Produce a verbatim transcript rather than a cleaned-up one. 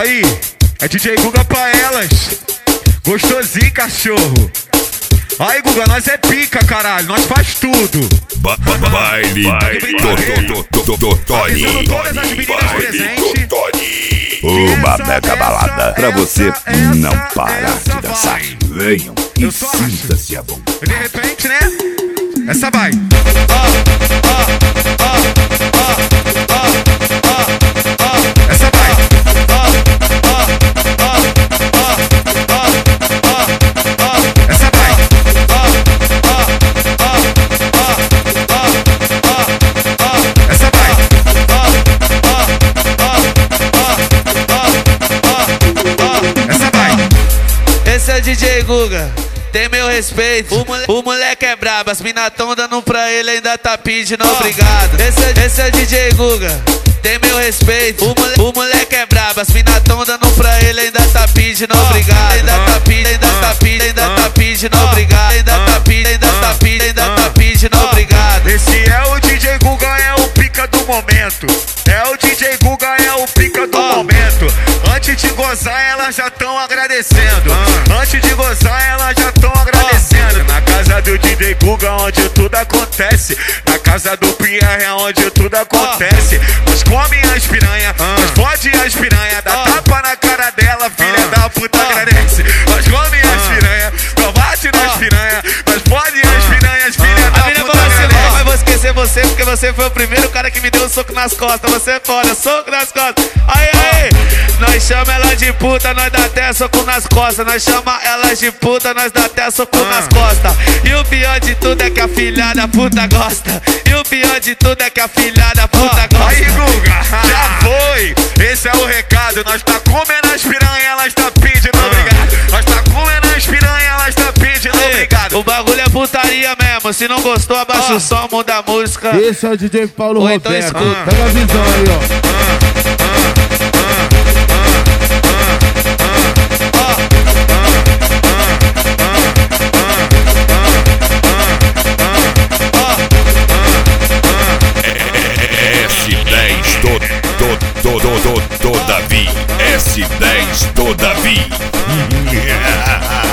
Aí, é D J Guga pra elas. Gostosinho, cachorro. Aí, Guga, nós é pica, caralho. Nós faz tudo. Ba ba baile do do do do Tony. Todas as meninas presentes. Uma mega balada pra você não parar de dançar. Venham e sinta-se à vontade. De repente, né? Essa vai. Ó, ó, ó, ó, ó, ó, ó. Essa vai. Ó, ó, ó, ó, ó, ó, ó. Essa vai. Ó, ó, ó, ó, ó, ó, ó. Essa vai. Ó, ó, ó, ó, ó, ó. Essa vai. Esse é o D J Guga. Tem meu respeito, o, mole, o moleque é brabo, as mina tão dando pra ele, ainda tá pedindo obrigado. Esse é, esse é D J Guga, tem meu respeito, o, mole, o moleque é brabo, as mina tão dando pra ele, ainda tá pedindo obrigado. Ainda tá pedindo, ainda tá pedindo, ainda tá pedindo obrigado. Ainda tá pedindo, ainda tá pedindo, ainda tá pedindo obrigado. Esse é o D J Guga, é o pica do momento. É o D J Guga, é o pica do momento. Antes de gozar, elas já tão agradecendo. Antes de gozar, elas já tão agradecendo. Na casa do D J Guga, onde tudo acontece. Na casa do Pierre, é onde tudo acontece. Nós come as piranha, nós fode as piranha. Dá tapa na cara dela, filha da puta agradece. Nós come as piranha, nós bate nas piranha. Nós fode as piranhas, filha da puta agradece. Mas vou esquecer você, porque você foi o primeiro cara que me deu um soco nas costas. Você é foda, soco nas costas. Aí, aí, nós chama ela de puta, nós dá até soco nas costas. Nós chama ela de puta, nós dá até soco nas costas. E o pior de tudo é que a filha da puta gosta. E o pior de tudo é que a filha da puta gosta. Aí, Guga, já foi. Esse é o recado. Nós tá comendo as piranha, elas tá pedindo obrigado. Nós tá comendo as piranha, elas tá pedindo obrigado. O bagulho é putaria mesmo. Se não gostou, abaixa o som, muda a música. Esse é o D J Paulo Ou Roberto. então escuta. Pega a visão aí, ó. S dez do do do do do do Davi. S dez do Davi.